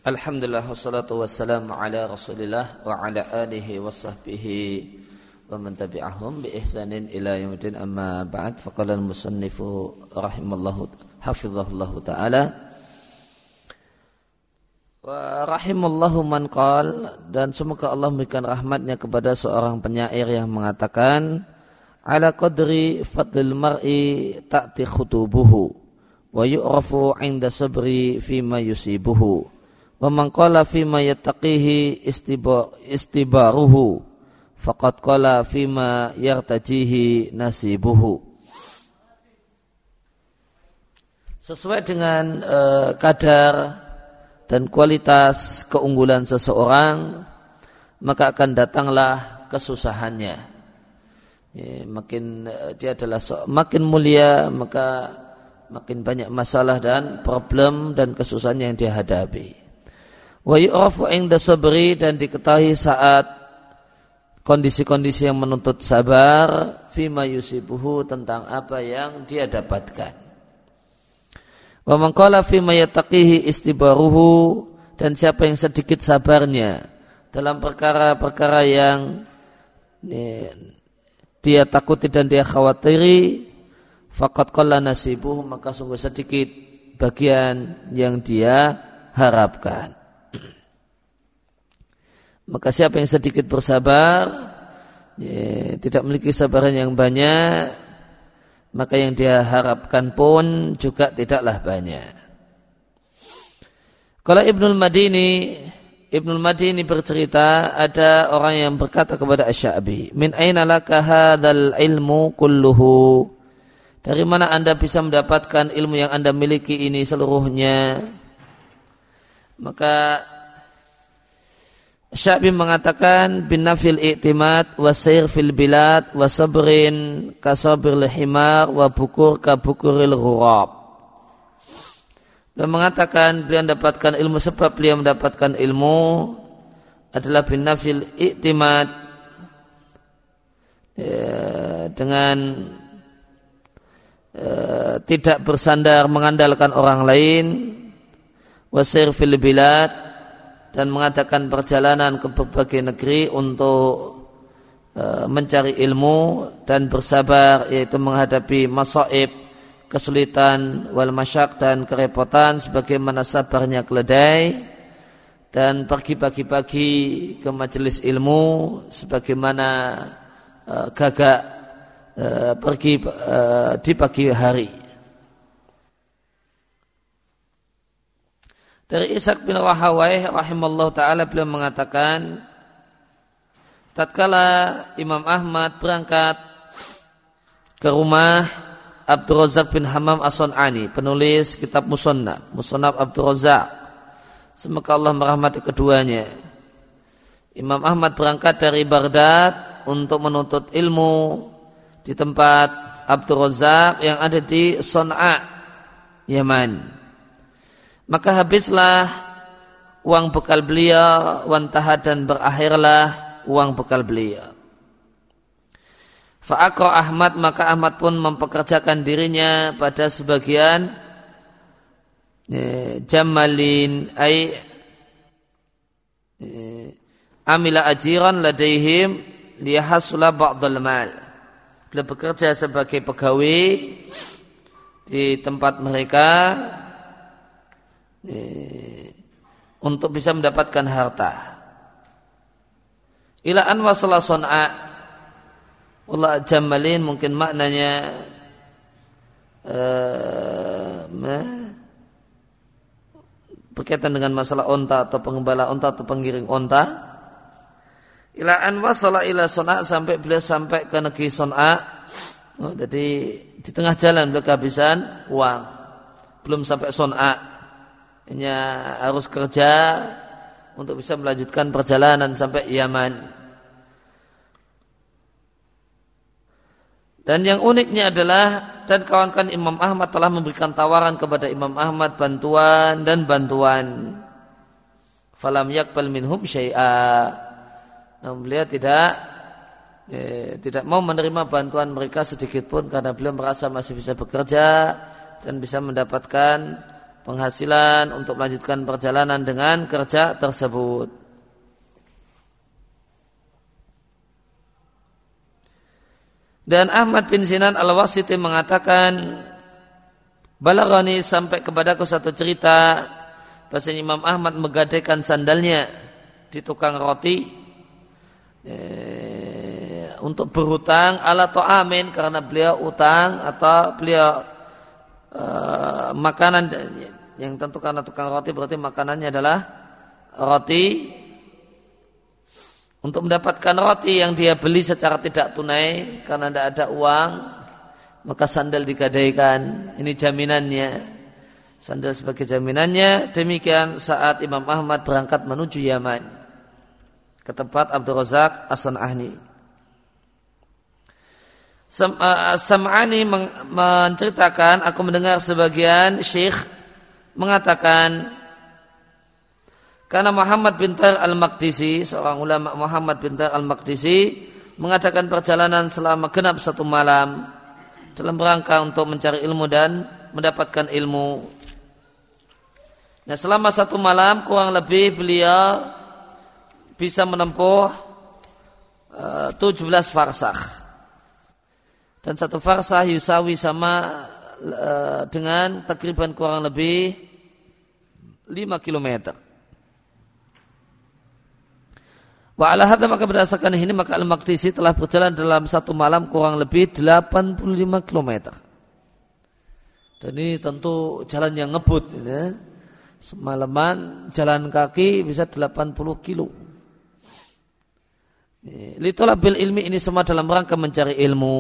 Alhamdulillah wassalatu wassalamu ala Rasulillah wa ala alihi wa sahbihi wa man tabi'ahum bi ihsanin ila yaumil amma ba'd. Faqala al-musannifu rahimallahu hafizahullahu ta'ala wa rahimallahu man qala, dan semoga Allah memberikan rahmatnya kepada seorang penyair yang mengatakan ala qadri fadlil mar'i ta'ti khutubuhu wa yu'rafu 'inda sabri fima yusibuhu wa man qala fima yattaqihi istibaruhu faqad qala fima yartajihi nasibuhu. Sesuai dengan kadar dan kualitas keunggulan seseorang, maka akan datanglah kesusahannya. Makin dia adalah makin mulia, maka makin banyak masalah dan problem dan kesusahan yang dia hadapi. Wa yu'rafu 'inda sabri, dan diketahui saat kondisi-kondisi yang menuntut sabar, fima yusibuhu, tentang apa yang dia dapatkan. Wa man qala fima yattaqihi istibaruhu, dan siapa yang sedikit sabarnya dalam perkara-perkara yang dia takuti dan dia khawatiri, faqad qalla nasibuhu, maka sungguh sedikit bagian yang dia harapkan. Maka siapa yang sedikit bersabar, tidak memiliki sabaran yang banyak, maka yang dia harapkan pun juga tidaklah banyak. Kalau Ibnul Madini bercerita, ada orang yang berkata kepada Asy-Sya'bi, min aina laka hadzal ilmu kulluhu, dari mana Anda bisa mendapatkan ilmu yang Anda miliki ini seluruhnya? Maka Syabi mengatakan bin nafil i'timad wa sayr fil bilad wa sabrin ka sabril himar wa bukur ka bukuril ghurab. Dan mengatakan beliau mendapatkan ilmu sebab beliau mendapatkan ilmu adalah bin nafil i'timad, dengan tidak bersandar mengandalkan orang lain, wa sayr fil bilad, dan mengadakan perjalanan ke berbagai negeri untuk mencari ilmu dan bersabar, yaitu menghadapi masaib, kesulitan, wal masyak, dan kerepotan sebagaimana sabarnya keledai, dan pergi pagi-pagi ke majelis ilmu sebagaimana gagak pergi di pagi hari. Dari Ishaq bin Rahawayh rahimallahu ta'ala, beliau mengatakan, tatkala Imam Ahmad berangkat ke rumah Abdul Razak bin Hammam As-Sun'ani, penulis kitab Musannaf Abdul Razak, semoga Allah merahmati keduanya. Imam Ahmad berangkat dari Baghdad untuk menuntut ilmu di tempat Abdul Razak yang ada di Son'a, Yaman. Maka habislah uang bekal beliau, wantaha, dan berakhirlah uang bekal beliau. Fa'aqra Ahmad, maka Ahmad pun mempekerjakan dirinya pada sebagian jamalin, ay amila ajiran ladaihim liyahsula ba'dal mal. Beliau bekerja sebagai pegawai di tempat mereka untuk bisa mendapatkan harta. Ila an wasala Son'a, wallah jamalin mungkin maknanya berkaitan dengan masalah onta atau pengembala onta atau penggiring onta. Ila an wasala ila Son'a, sampai beliau sampai ke negeri Son'a. Jadi di tengah jalan beliau kehabisan uang, belum sampai Son'a. Hanya harus kerja untuk bisa melanjutkan perjalanan sampai Yaman. Dan yang uniknya adalah, dan kawan-kawan Imam Ahmad telah memberikan tawaran kepada Imam Ahmad bantuan. Falam yakbal minhum syai'a. Namun beliau tidak mau menerima bantuan mereka sedikit pun, karena beliau merasa masih bisa bekerja dan bisa mendapatkan penghasilan untuk melanjutkan perjalanan dengan kerja tersebut. Dan Ahmad bin Sinan Al-Wasiti mengatakan, balaghani sampai kepadaku satu cerita bahwasanya Imam Ahmad menggadaikan sandalnya di tukang roti untuk berhutang ala ta'amin, karena beliau utang atau beliau makanan yang tentu karena tukang roti berarti makanannya adalah roti. Untuk mendapatkan roti yang dia beli secara tidak tunai karena tidak ada uang, maka sandal digadaikan. Ini jaminannya. Sandal sebagai jaminannya. Demikian saat Imam Ahmad berangkat menuju Yaman ke tempat Abdul Razak As-San'ani. Sam'ani menceritakan, aku mendengar sebagian syekh mengatakan, karena Muhammad bin Tahir Al-Maqdisi, seorang ulama Muhammad bin Tahir Al-Maqdisi, mengadakan perjalanan selama genap 1 malam dalam rangka untuk mencari ilmu dan mendapatkan ilmu. Nah, selama 1 malam kurang lebih beliau bisa menempuh 17 farsakh. Dan 1 farsakh yusawi sama dengan takriban kurang lebih 5 kilometer. Wa ala hadza, maka berdasarkan ini maka Al-Maqdisi telah berjalan dalam 1 malam kurang lebih 85 km. Dan ini tentu jalan yang ngebut ya. Semalaman jalan kaki bisa 80 kilo. Litolabil ilmi, ini semua dalam rangka mencari ilmu.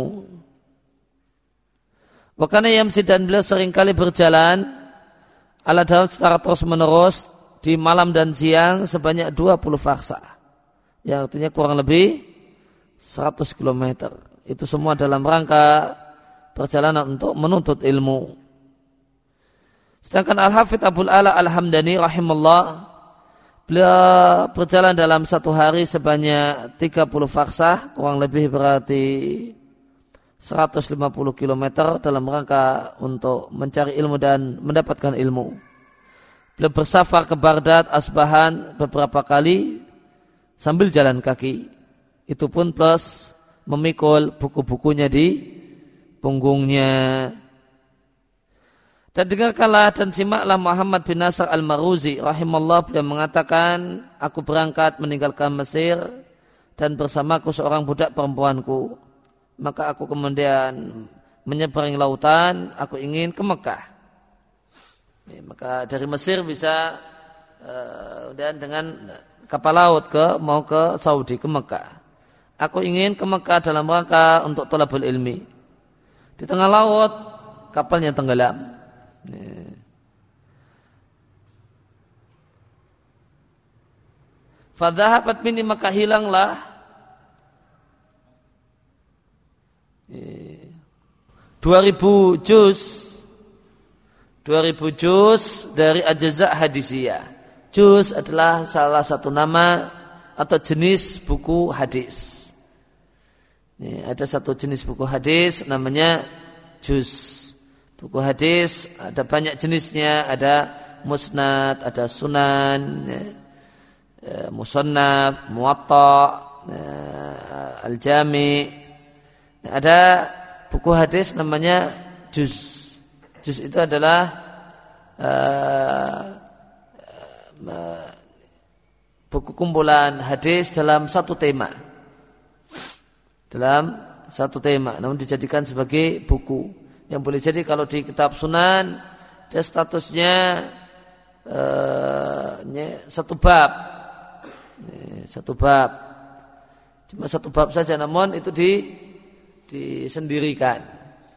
Wakana yamsi, dan beliau seringkali berjalan ala dalam secara terus menerus di malam dan siang sebanyak 20 farsakh. Yang artinya kurang lebih 100 km. Itu semua dalam rangka perjalanan untuk menuntut ilmu. Sedangkan Al-Hafidh Abul Ala Al-Hamdani rahimahullah, beliau berjalan dalam 1 hari sebanyak 30 farsakh, kurang lebih berarti 150 km dalam rangka untuk mencari ilmu dan mendapatkan ilmu. Beliau bersafar ke Baghdad, Asbahan beberapa kali sambil jalan kaki. Itu pun plus memikul buku-bukunya di punggungnya. Dan dengarkanlah dan simaklah Muhammad bin Nasr Al-Maruzi rahimallahu, beliau mengatakan, aku berangkat meninggalkan Mesir dan bersamaku seorang budak perempuanku. Maka aku kemudian menyeberangi lautan, aku ingin ke Mekah. Maka dari Mesir bisa dan dengan kapal laut mau ke Saudi, ke Mekah. Aku ingin ke Mekah dalam rangka untuk thalabul ilmi. Di tengah laut kapalnya tenggelam. Fadhahabat minni, maka hilanglah 2000 juz dari ajza' hadisiyah. Juz adalah salah satu nama atau jenis buku hadis. Ada satu jenis buku hadis namanya juz. Buku hadis ada banyak jenisnya, ada musnad, ada sunan, musannaf, muwatta, al-jami. Ada buku hadis namanya juz. Juz itu adalah buku kumpulan hadis dalam satu tema. Dalam satu tema, namun dijadikan sebagai buku. Yang boleh jadi kalau di kitab sunan dia statusnya satu bab. Satu bab. Cuma satu bab saja, namun itu disendirikan.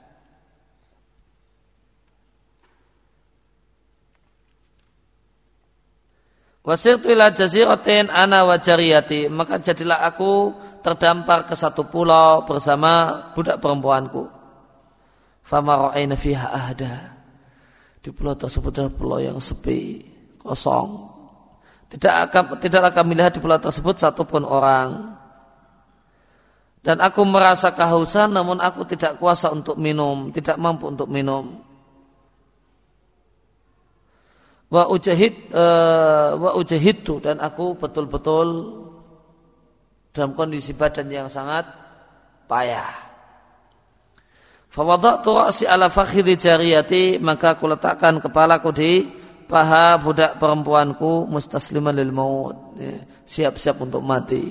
Wasirtu ila jaziratin ana wa jariyati, maka jadilah aku terdampar ke satu pulau bersama budak perempuanku. Fama ra'ayna fiha ahda, di pulau tersebut adalah pulau yang sepi, kosong. Tidaklah kami lihat di pulau tersebut satupun orang. Dan aku merasa kehausan, namun aku tidak kuasa untuk minum, tidak mampu untuk minum. wa ujahidtu, dan aku betul-betul dalam kondisi badan yang sangat payah. Fa wada'tu ra'si ala fakhidhi jariyati, maka aku letakkan kepalaku di paha budak perempuanku, mustasliman lil maut, siap-siap untuk mati.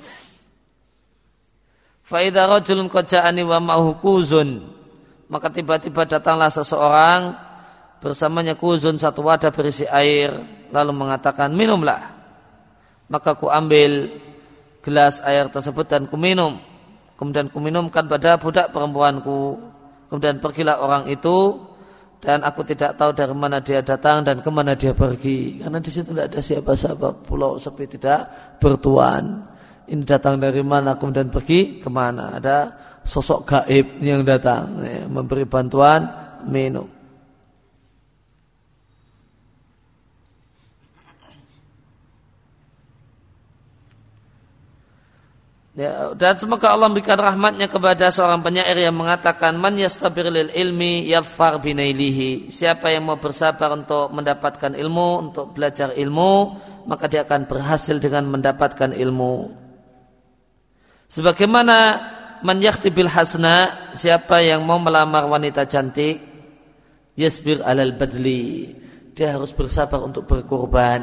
Fa idza rajulun qad ja'ani wa ma'ahu kuzun, maka tiba-tiba datanglah seseorang, bersamanya kuzun, satu wadah berisi air, lalu mengatakan, minumlah. Maka ku ambil gelas air tersebut dan ku minum. Kemudian ku minumkan pada budak perempuanku. Kemudian pergilah orang itu, dan aku tidak tahu dari mana dia datang dan kemana dia pergi. Karena di situ tidak ada siapa-siapa, pulau sepi, tidak bertuan. Ini datang dari mana, kemudian pergi kemana? Ada sosok gaib yang datang, memberi bantuan minum. Ya, dan semoga Allah memberikan rahmatnya kepada seorang penyair yang mengatakan, man yastabir lil ilmi yadfar binailihi. Siapa yang mau bersabar untuk mendapatkan ilmu, untuk belajar ilmu, maka dia akan berhasil dengan mendapatkan ilmu. Sebagaimana man yakhtibil hasna, siapa yang mau melamar wanita cantik, yasbir alal badli, dia harus bersabar untuk berkorban.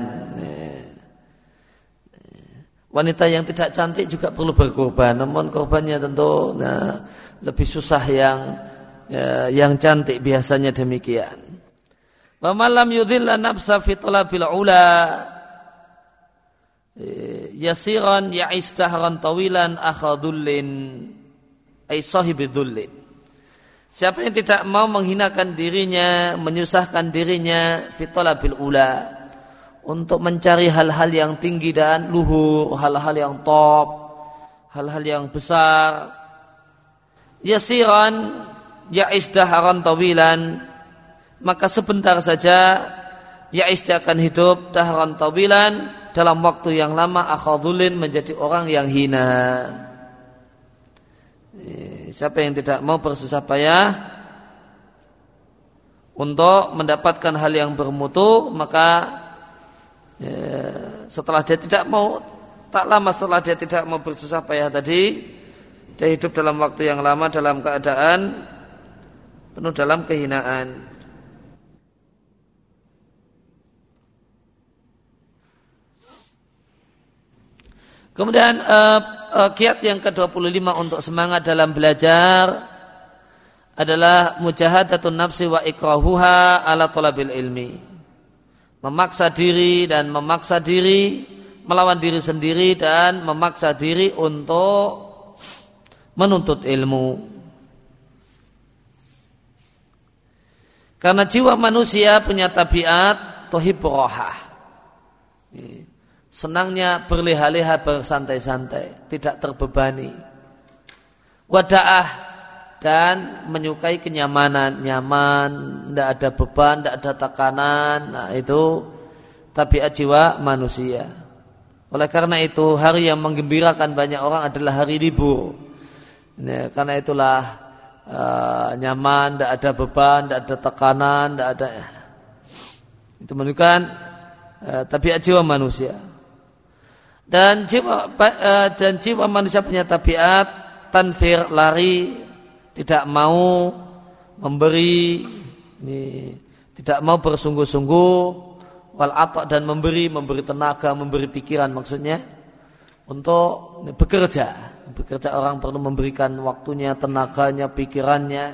Wanita yang tidak cantik juga perlu berkorban, namun korbannya tentu lebih susah yang cantik, biasanya demikian. Wa man lam yudhilla nafsa fi talabil ula yasiran ya'is dahran tawilan akhadullin ay sahibidullin. Siapa yang tidak mau menghinakan dirinya, menyusahkan dirinya fi talabil ula, untuk mencari hal-hal yang tinggi dan luhur, hal-hal yang top, hal-hal yang besar. Yasiran ya'is dahran tawilan, maka sebentar saja ya'is dia akan hidup dahran tawilan, dalam waktu yang lama akhadulin, menjadi orang yang hina. Siapa yang tidak mau bersusah payah untuk mendapatkan hal yang bermutu, maka setelah dia tidak mau, tak lama setelah dia tidak mau bersusah payah tadi, dia hidup dalam waktu yang lama dalam keadaan penuh dalam kehinaan. Kemudian kiat yang ke-25 untuk semangat dalam belajar adalah mujahadatun nafsi wa ikrahuha ala talabil ilmi. Memaksa diri dan memaksa diri, melawan diri sendiri dan memaksa diri untuk menuntut ilmu. Karena jiwa manusia punya tabiat tuhibbu rahah, senangnya berleha-leha, bersantai-santai, tidak terbebani. Wada'ah, dan menyukai kenyamanan, nyaman, tidak ada beban, tidak ada tekanan. Nah, itu tabiat jiwa manusia. Oleh karena itu, hari yang menggembirakan banyak orang adalah hari libur. Karena itulah nyaman, tidak ada beban, tidak ada tekanan, tidak ada. Itu menunjukkan tabiat jiwa manusia. Dan jiwa manusia punya tabiat tanfir, lari, tidak mau memberi, tidak mau bersungguh-sungguh, wal atok, dan memberi tenaga, memberi pikiran, maksudnya untuk bekerja. Orang perlu memberikan waktunya, tenaganya, pikirannya.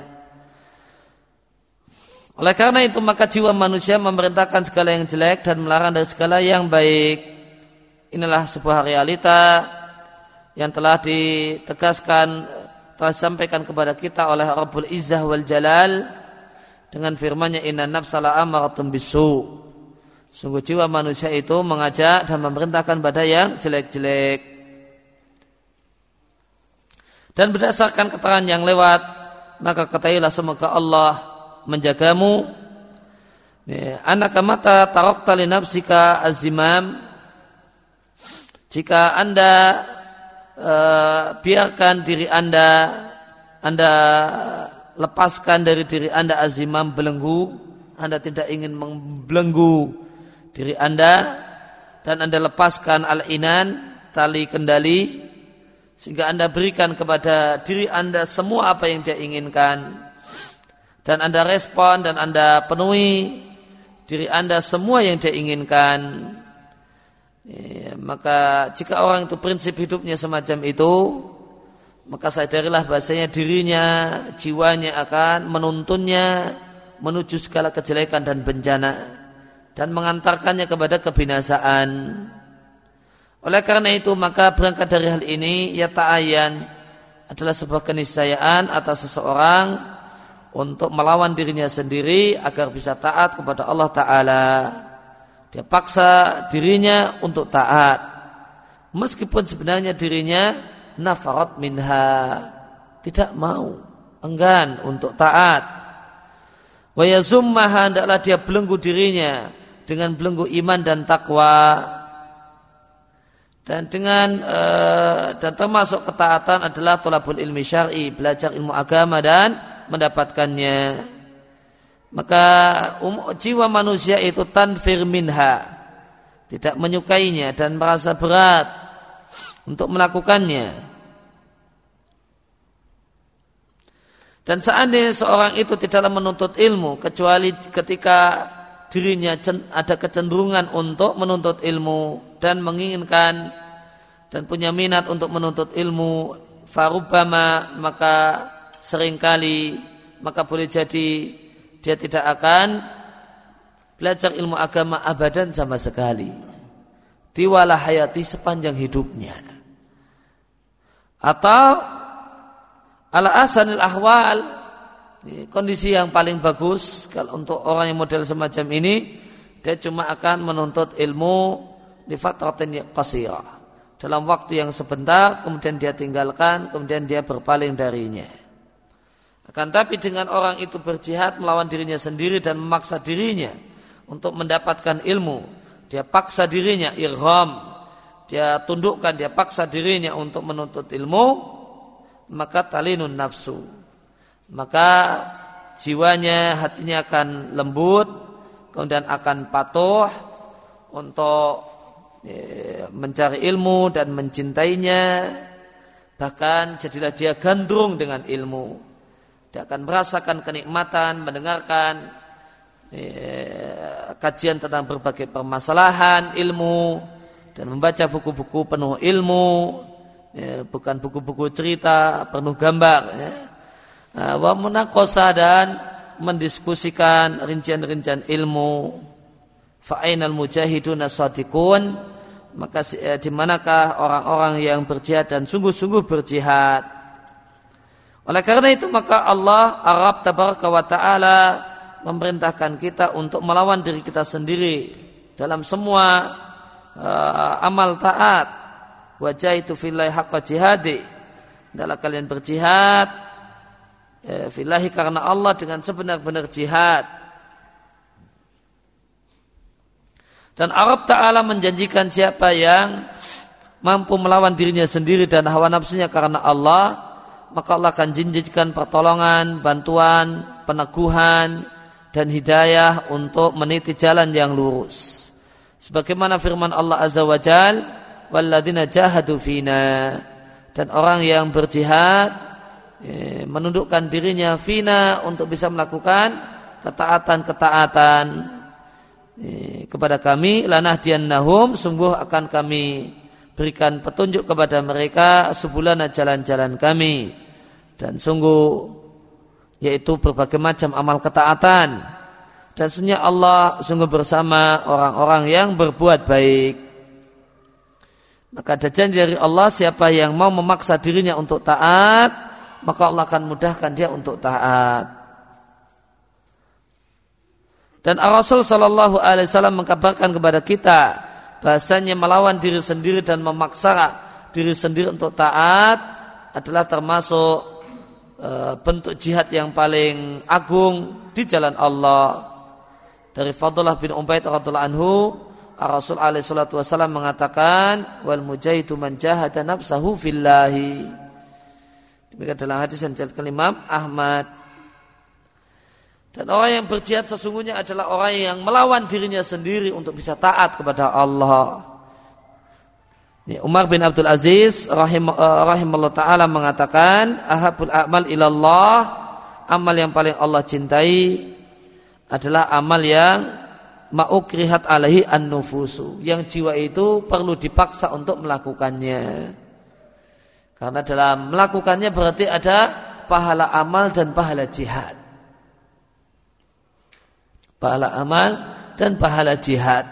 Oleh karena itu maka jiwa manusia memerintahkan segala yang jelek dan melarang dari segala yang baik. Inilah sebuah realita yang telah ditegaskan, telah disampaikan kepada kita oleh Rabbul Izzah wal Jalal dengan firman-Nya, inna nafsa la'amaratun bisu. Sungguh jiwa manusia itu mengajak dan memerintahkan pada yang jelek-jelek. Dan berdasarkan keterangan yang lewat, maka ketahuilah semoga Allah menjagamu. Anaka mata tarakta li nafsika azimam, jika Anda biarkan diri Anda lepaskan dari diri Anda azimam, belenggu, Anda tidak ingin membelenggu diri Anda dan Anda lepaskan al-inan, tali kendali, sehingga Anda berikan kepada diri Anda semua apa yang dia inginkan, dan Anda respon dan Anda penuhi diri Anda semua yang dia inginkan. Maka jika orang itu prinsip hidupnya semacam itu, maka sadarilah bahasanya dirinya, jiwanya akan menuntunnya menuju segala kejelekan dan bencana dan mengantarkannya kepada kebinasaan. Oleh karena itu, maka berangkat dari hal ini, ya ta'ayyan adalah sebuah keniscayaan atas seseorang untuk melawan dirinya sendiri agar bisa taat kepada Allah Ta'ala. Dia paksa dirinya untuk taat, meskipun sebenarnya dirinya nafarat minha, tidak mau, enggan untuk taat. Wa yazummaha, hendaklah dia belenggu dirinya dengan belenggu iman dan takwa. Dan dan termasuk ketaatan adalah thalabul ilmi syar'i, belajar ilmu agama dan mendapatkannya. Maka jiwa manusia itu tanfir minha, tidak menyukainya dan merasa berat untuk melakukannya. Dan seandainya seorang itu tidaklah menuntut ilmu kecuali ketika dirinya ada kecenderungan untuk menuntut ilmu dan menginginkan dan punya minat untuk menuntut ilmu, farubbama, maka seringkali, maka boleh jadi dia tidak akan belajar ilmu agama abadan sama sekali, tiwala hayati, sepanjang hidupnya. Atau ala asanil ahwal, kondisi yang paling bagus kalau untuk orang yang model semacam ini, dia cuma akan menuntut ilmu di fatratin qasirah, dalam waktu yang sebentar, kemudian dia tinggalkan, kemudian dia berpaling darinya. Akan tapi dengan orang itu berjihad melawan dirinya sendiri dan memaksa dirinya untuk mendapatkan ilmu, dia paksa dirinya irham, dia tundukkan, dia paksa dirinya untuk menuntut ilmu, maka talinun nafsu, maka jiwanya, hatinya akan lembut, kemudian akan patuh untuk mencari ilmu dan mencintainya. Bahkan jadilah dia gandrung dengan ilmu. Dia akan merasakan kenikmatan mendengarkan kajian tentang berbagai permasalahan ilmu dan membaca buku-buku penuh ilmu, bukan buku-buku cerita penuh gambar, wa munaqasah, dan mendiskusikan rincian-rincian ilmu. Fa ainal mujahidun as-sadiqun, maka di manakah orang-orang yang berjihad dan sungguh-sungguh berjihad. Oleh karena itu, maka Allah Arab tabaraka wa ta'ala memerintahkan kita untuk melawan diri kita sendiri dalam semua amal taat. Wajahidu fillahi haqqa jihadi, adalah kalian berjihad fillahi karena Allah dengan sebenar-benar jihad. Dan Arab Ta'ala menjanjikan siapa yang mampu melawan dirinya sendiri dan hawa nafsunya karena Allah, maka Allah akan janjikan pertolongan, bantuan, peneguhan, dan hidayah untuk meniti jalan yang lurus. Sebagaimana firman Allah Azza wa Jal, walladzina jahadu fina, dan orang yang berjihad menundukkan dirinya fina untuk bisa melakukan ketaatan-ketaatan kepada kami, lanahdiyannahum, sungguh akan kami berikan petunjuk kepada mereka subulana, jalan-jalan kami, dan sungguh yaitu berbagai macam amal ketaatan, dan sesungguhnya Allah sungguh bersama orang-orang yang berbuat baik. Maka ada janji dari Allah, siapa yang mau memaksa dirinya untuk taat, maka Allah akan mudahkan dia untuk taat. Dan Rasul Shallallahu Alaihi Wasallam mengkabarkan kepada kita bahasanya melawan diri sendiri dan memaksa diri sendiri untuk taat adalah termasuk bentuk jihad yang paling agung di jalan Allah. Dari Fadlah bin Ubaid radhiyallahu anhu, Rasul alaihi salatu wasallam mengatakan, wal mujahidu man jahada nafsahu fillahi. Demikian dalam hadis yang diriwayatkan Imam Ahmad. Dan orang yang berjihad sesungguhnya adalah orang yang melawan dirinya sendiri untuk bisa taat kepada Allah. Umar bin Abdul Aziz rahimahullah ta'ala mengatakan, ahabul a'mal ilallah, amal yang paling Allah cintai adalah amal yang ma'ukrihat alaihi an-nufusu, yang jiwa itu perlu dipaksa untuk melakukannya. Karena dalam melakukannya berarti ada pahala amal dan pahala jihad. Pahala amal dan pahala jihad.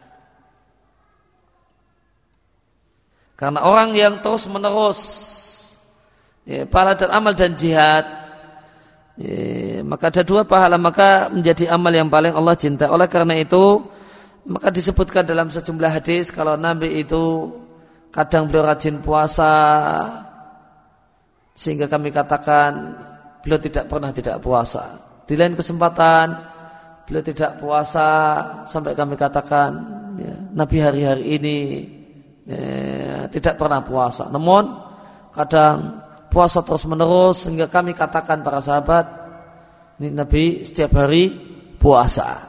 Karena orang yang terus menerus pahala dan amal dan jihad, maka ada dua pahala, maka menjadi amal yang paling Allah cinta. Oleh karena itu, maka disebutkan dalam sejumlah hadis kalau Nabi itu kadang beliau rajin puasa, sehingga kami katakan beliau tidak pernah tidak puasa. Di lain kesempatan beliau tidak puasa sampai kami katakan Nabi hari-hari ini tidak pernah puasa. Namun kadang puasa terus menerus sehingga kami katakan para sahabat, ini Nabi setiap hari puasa.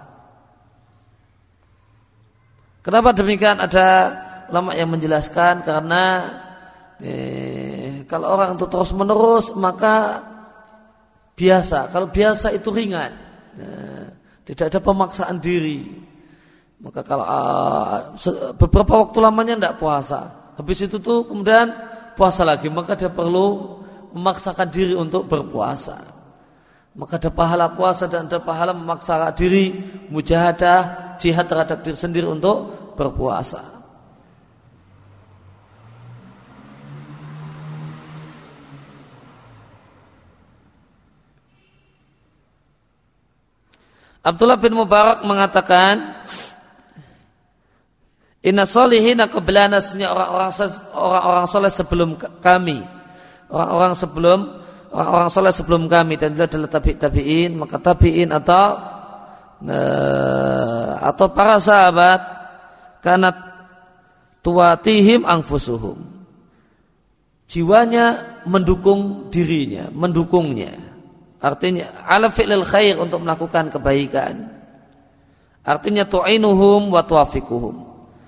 Kenapa demikian? Ada ulama yang menjelaskan karena kalau orang itu terus menerus maka biasa. Kalau biasa itu ringan, tidak ada pemaksaan diri. Maka kalau beberapa waktu lamanya tidak puasa, habis itu tuh kemudian puasa lagi, maka dia perlu memaksakan diri untuk berpuasa. Maka ada pahala puasa dan ada pahala memaksakan diri, mujahadah, jihad terhadap diri sendiri untuk berpuasa. Abdullah bin Mubarak mengatakan, inna solihina qablana, orang-orang soleh sebelum kami, orang-orang soleh sebelum kami, dan beliau adalah tabi'in, maka tabi'in atau para sahabat, karena tuatihim anfusuhum, jiwanya mendukung dirinya, mendukungnya. Artinya ala fi'lil khair, untuk melakukan kebaikan. Artinya tu'inuhum wa tuwafiquhum,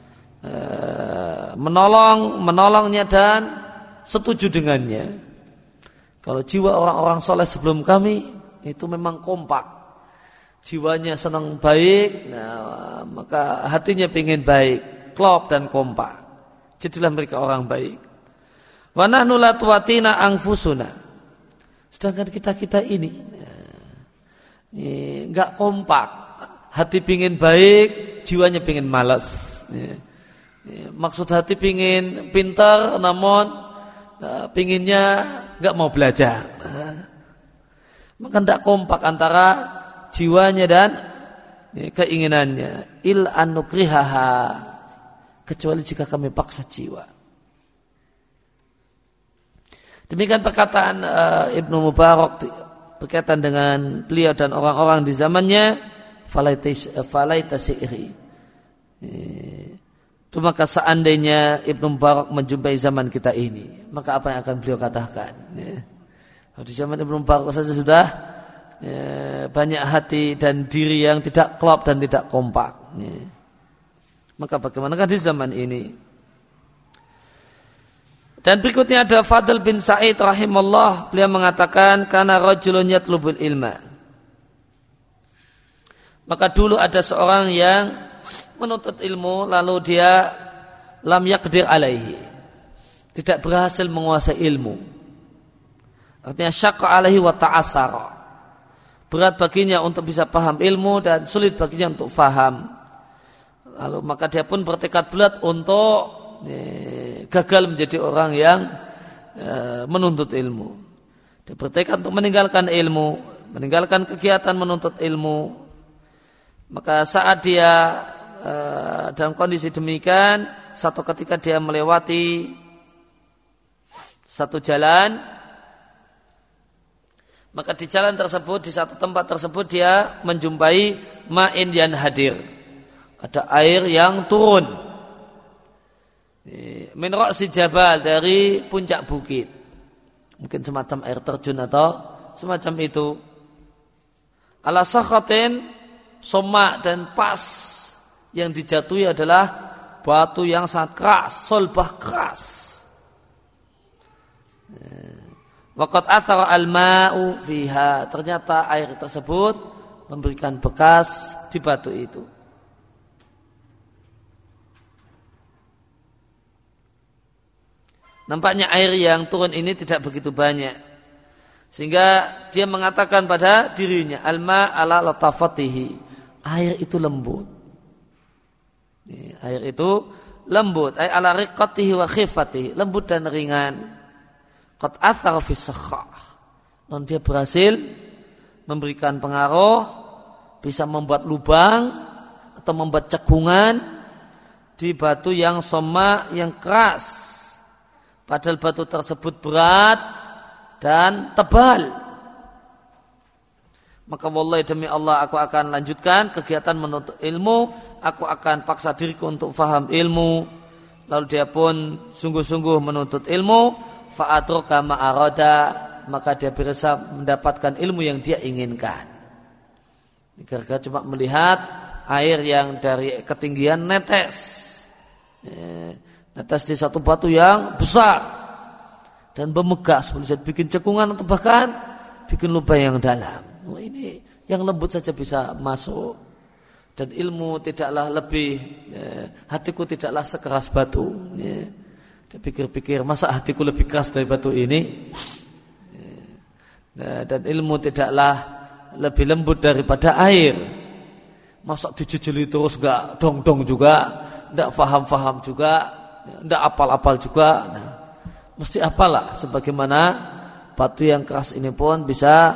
menolongnya dan setuju dengannya. Kalau jiwa orang-orang soleh sebelum kami itu memang kompak, jiwanya senang baik, maka hatinya pengen baik, klop dan kompak. Jadilah mereka orang baik. Wa nahnu la tuwatina anfusuna, sedangkan kita ini enggak kompak, hati pingin baik, jiwanya pingin malas. Maksud hati pingin pintar, namun pinginnya enggak mau belajar. Maka enggak kompak antara jiwanya dan keinginannya. Il anukrihaha, kecuali jika kami paksa jiwa. Demikian perkataan Ibnu Mubarak berkaitan dengan beliau dan orang-orang di zamannya. Falaita syi'ri, itu maka seandainya Ibnu Mubarak menjumpai zaman kita ini, maka apa yang akan beliau katakan? Di zaman Ibnu Mubarak saja sudah banyak hati dan diri yang tidak klop dan tidak kompak. Maka bagaimanakah di zaman ini? Dan berikutnya ada Fadl bin Sa'id rahimallah, beliau mengatakan kana rajulun yatlubul ilma. Maka dulu ada seorang yang menuntut ilmu, lalu dia lam yaqdir alaihi, tidak berhasil menguasai ilmu. Artinya syaqqa alaihi wa ta'assara, berat baginya untuk bisa paham ilmu dan sulit baginya untuk faham. Lalu maka dia pun bertekad bulat untuk gagal menjadi orang yang menuntut ilmu. Dia bertekad untuk meninggalkan ilmu, meninggalkan kegiatan menuntut ilmu. Maka saat dia dalam kondisi demikian, satu ketika dia melewati satu jalan, maka di jalan tersebut, di satu tempat tersebut dia menjumpai ma'in yang hadir, ada air yang turun min ra'si jabal, dari puncak bukit, mungkin semacam air terjun atau semacam itu. ala sakhatin somma dan pas yang dijatuhi adalah batu yang sangat keras, solbah keras. Waqad athara al-ma'u fiha, ternyata air tersebut memberikan bekas di batu itu. Nampaknya air yang turun ini tidak begitu banyak, sehingga dia mengatakan pada dirinya, alma ala latafatihi, air itu lembut. Air itu lembut, ay ala riqatihi wa khifatihi, lembut dan ringan. Qad athara fi sakhah, non dia berhasil memberikan pengaruh, bisa membuat lubang atau membuat cekungan di batu yang soma, yang keras. Padahal batu tersebut berat dan tebal. Maka wallahi demi Allah, aku akan lanjutkan kegiatan menuntut ilmu. Aku akan paksa diriku untuk faham ilmu. Lalu dia pun sungguh-sungguh menuntut ilmu. Fa'atroka ma'arada, maka dia bisa mendapatkan ilmu yang dia inginkan. Gara-gara cuma melihat air yang dari ketinggian netes. Netes di satu batu yang besar dan bermegas, bisa bikin cekungan atau bahkan bikin lubang yang dalam. Ini yang lembut saja bisa masuk, dan ilmu tidaklah lebih, hatiku tidaklah sekeras batu. Dia pikir-pikir, masa hatiku lebih keras dari batu ini? Dan ilmu tidaklah lebih lembut daripada air. Masa dijejeli terus gak dong-dong juga, gak faham-faham juga, tidak apal-apal juga. Nah, mesti apalah, sebagaimana batu yang keras ini pun bisa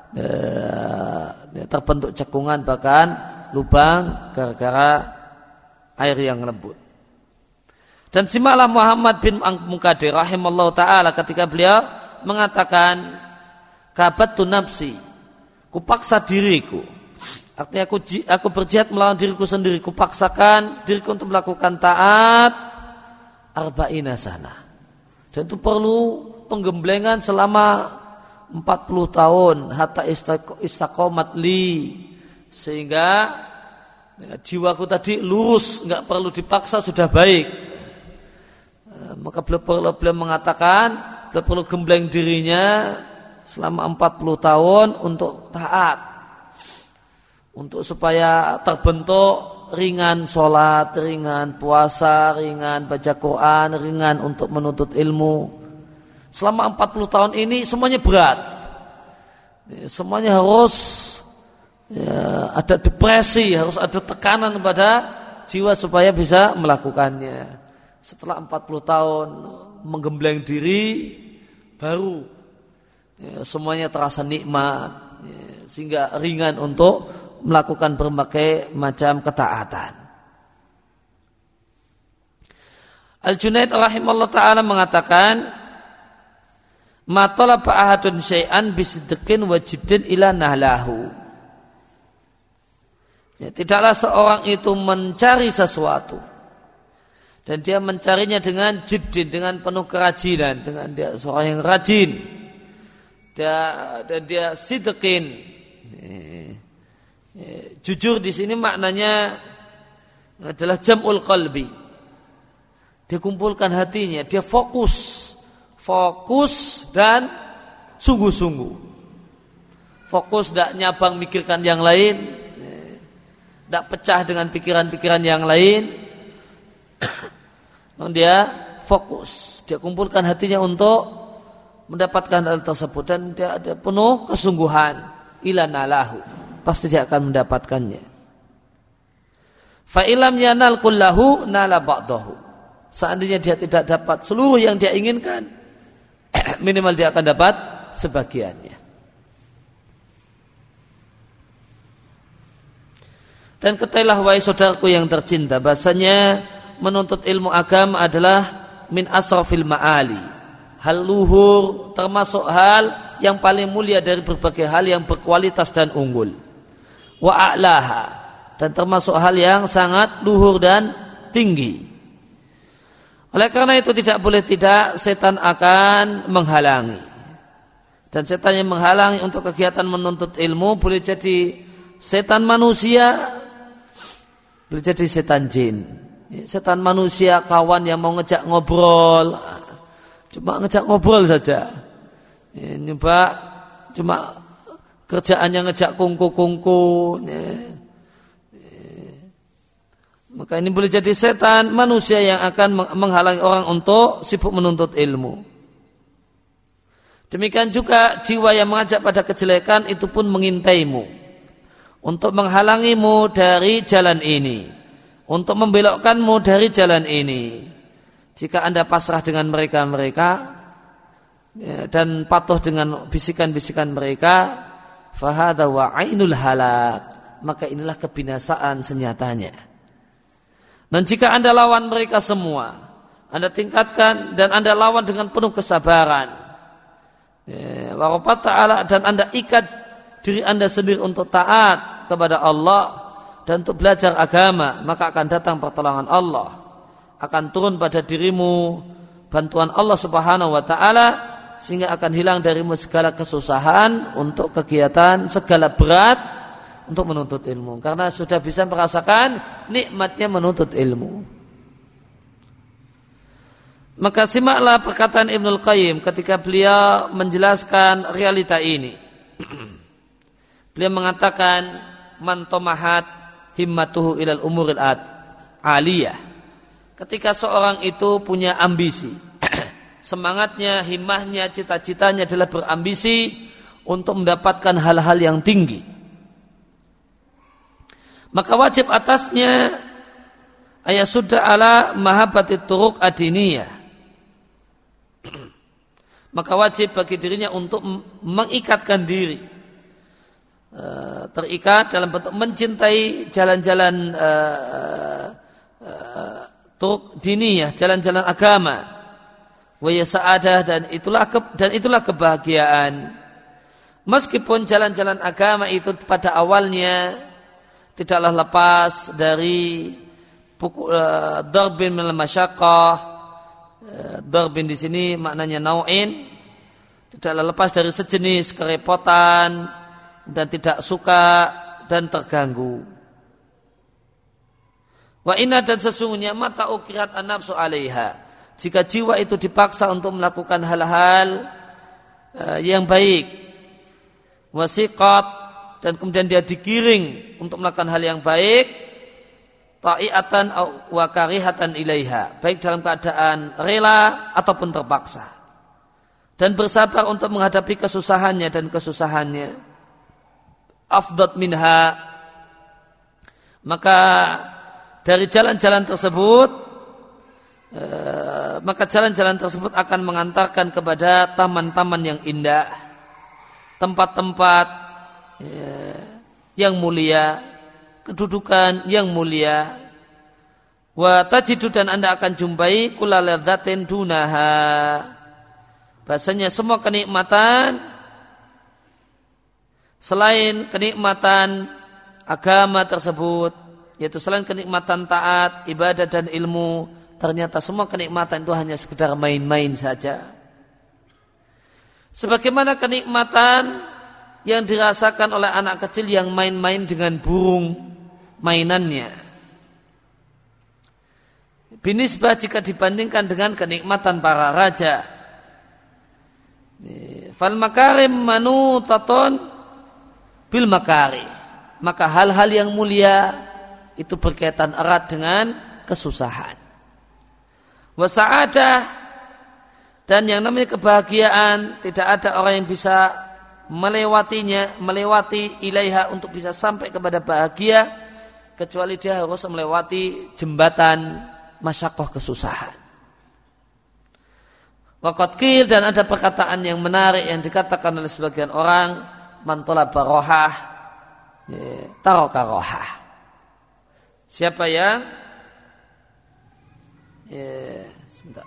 terbentuk cekungan, bahkan lubang gara-gara air yang lembut. Dan simaklah Muhammad bin Munkadir rahimallahu ta'ala ketika beliau mengatakan, kabattu nafsi, kupaksa diriku. Artinya aku berjihad melawan diriku sendiri, kupaksakan diriku untuk melakukan taat arba'ina sana. Dan itu perlu penggemblengan selama 40 tahun hatta istaqomat li, sehingga jiwaku tadi lurus, enggak perlu dipaksa, sudah baik. Maka beliau mengatakan beliau perlu gembleng dirinya selama 40 tahun untuk taat, untuk supaya terbentuk ringan sholat, ringan puasa, ringan baca Quran, ringan untuk menuntut ilmu. Selama 40 tahun ini semuanya berat. Semuanya harus ada depresi, harus ada tekanan pada jiwa supaya bisa melakukannya. Setelah 40 tahun menggembleng diri, baru semuanya terasa nikmat, sehingga ringan untuk melakukan berbagai macam ketaatan. Al-Junaid rahimahullah ta'ala mengatakan, ma talaba ahadun syai'an bisidqin wa jiddin ila nahlahu. Tidaklah seorang itu mencari sesuatu dan dia mencarinya dengan jiddin, dengan penuh kerajinan, dengan dia seorang yang rajin, dan dia sidqin. Jujur di sini maknanya adalah jam'ul qalbi. Dia kumpulkan hatinya, dia fokus dan sungguh-sungguh. Fokus, tidak nyabang mikirkan yang lain, tidak pecah dengan pikiran-pikiran yang lain. Dia fokus, dia kumpulkan hatinya untuk mendapatkan hal tersebut, dan dia ada penuh kesungguhan. Ila nalahu, pasti dia akan mendapatkannya. Fa ilam yanal kullahu nala ba'dahu. Seandainya dia tidak dapat seluruh yang dia inginkan, minimal dia akan dapat sebagiannya. Dan ketahuilah wahai saudaraku yang tercinta, bahasanya menuntut ilmu agama adalah min asrafil ma'ali, hal luhur, termasuk hal yang paling mulia dari berbagai hal yang berkualitas dan unggul. Wa a'laha, dan termasuk hal yang sangat luhur dan tinggi. Oleh karena itu tidak boleh tidak setan akan menghalangi. Dan setan yang menghalangi untuk kegiatan menuntut ilmu boleh jadi setan manusia, boleh jadi setan jin. Setan manusia kawan yang mau ngejak ngobrol, cuma ngejak ngobrol saja. Nyoba cuma kerjaannya ngejak kungku-kungku. Maka ini boleh jadi setan manusia yang akan menghalangi orang untuk sibuk menuntut ilmu. Demikian juga jiwa yang mengajak pada kejelekan itu pun mengintaimu untuk menghalangimu dari jalan ini, untuk membelokkanmu dari jalan ini. Jika Anda pasrah dengan mereka dan patuh dengan bisikan-bisikan mereka, fahadha wa ainul halak, maka inilah kebinasaan senyatanya. Dan jika Anda lawan mereka semua, Anda tingkatkan dan Anda lawan dengan penuh kesabaran, Warafat ta'ala, dan Anda ikat diri Anda sendiri untuk taat kepada Allah dan untuk belajar agama, maka akan datang pertolongan Allah, akan turun pada dirimu bantuan Allah Subhanahu wa ta'ala, sehingga akan hilang darimu segala kesusahan untuk kegiatan, segala berat untuk menuntut ilmu, karena sudah bisa merasakan nikmatnya menuntut ilmu. Maka simaklah perkataan Ibnul Qayyim ketika beliau menjelaskan realita ini. Beliau mengatakan, man tomahat himmatuhu ilal umuril aliyah. Ketika seorang itu punya ambisi, semangatnya, himmahnya, cita-citanya adalah berambisi untuk mendapatkan hal-hal yang tinggi, maka wajib atasnya ayasudda ala mahabbati turuq adiniyah. Maka wajib bagi dirinya untuk mengikatkan diri, terikat dalam bentuk mencintai jalan-jalan turuq diniyah, jalan-jalan agama, wa yasa'adah, dan itulah kebahagiaan. Meskipun jalan-jalan agama itu pada awalnya tidaklah lepas dari darbin minal masyaqqah. Darbin di sini maknanya nau'in, tidaklah lepas dari sejenis kerepotan dan tidak suka dan terganggu. Wa inna, dan sesungguhnya mata ukirat an-nafsu 'alaiha, jika jiwa itu dipaksa untuk melakukan hal-hal yang baik, wasiqat, dan kemudian dia digiring untuk melakukan hal yang baik, ta'iatan wa karihatan ilaiha, baik dalam keadaan rela ataupun terpaksa, dan bersabar untuk menghadapi kesusahannya dan kesusahannya, afdad minha, maka dari jalan-jalan tersebut akan mengantarkan kepada taman-taman yang indah, tempat-tempat yang mulia, kedudukan yang mulia. Wa tajidu, dan Anda akan jumpai kulla ladzatin dunaha, bahasanya semua kenikmatan selain kenikmatan agama tersebut, yaitu selain kenikmatan taat, ibadah dan ilmu, ternyata semua kenikmatan itu hanya sekedar main-main saja. Sebagaimana kenikmatan yang dirasakan oleh anak kecil yang main-main dengan burung mainannya, binisbah jika dibandingkan dengan kenikmatan para raja. Fal makarim manutatun bil makari, maka hal-hal yang mulia itu berkaitan erat dengan kesusahan. Wasa'adah, dan yang namanya kebahagiaan tidak ada orang yang bisa melewati ilaiha, untuk bisa sampai kepada bahagia, kecuali dia harus melewati jembatan masyaqqah, kesusahan. Waqad qil, dan ada perkataan yang menarik yang dikatakan oleh sebagian orang, man talaba rohah taraka rohah. Siapa yang sebentar.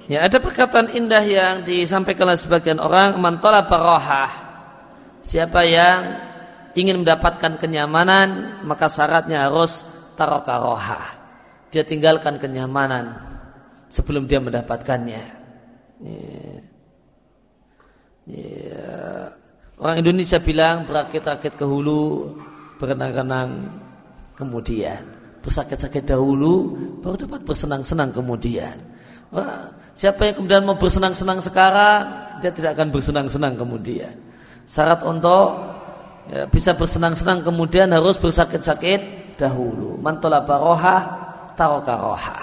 Ya, ada perkataan indah yang disampaikan oleh sebagian orang, man talaba rahah. Siapa yang ingin mendapatkan kenyamanan, maka syaratnya harus taraka rahah. Dia tinggalkan kenyamanan sebelum dia mendapatkannya. Ya. Orang Indonesia bilang berakit-rakit ke hulu, berenang-renang kemudian, bersakit-sakit dahulu, baru dapat bersenang-senang kemudian. Wah, siapa yang kemudian mau bersenang-senang sekarang, dia tidak akan bersenang-senang kemudian. Syarat untuk bisa bersenang-senang kemudian harus bersakit-sakit dahulu. Man talaba rahah taraka rahah.